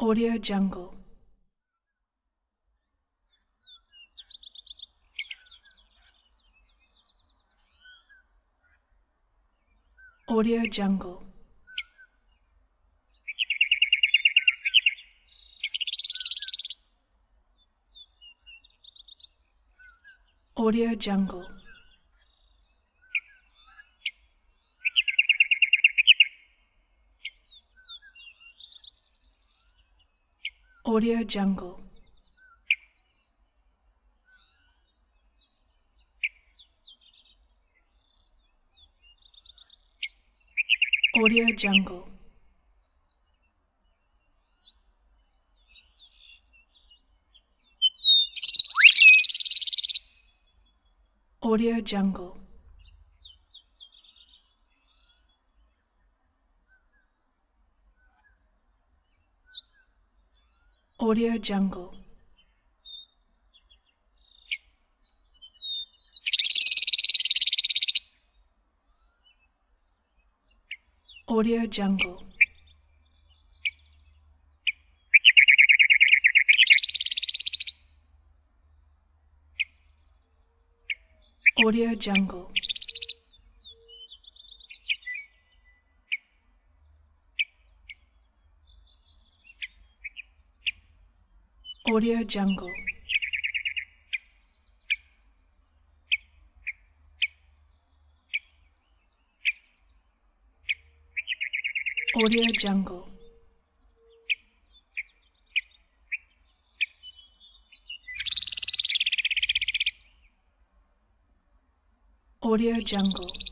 Audio Jungle. Audio Jungle. Audio Jungle. Audio Jungle. Audio Jungle. Audio Jungle. Audio Jungle. Audio Jungle. Audio Jungle. Audio Jungle. Audio Jungle. Audio Jungle.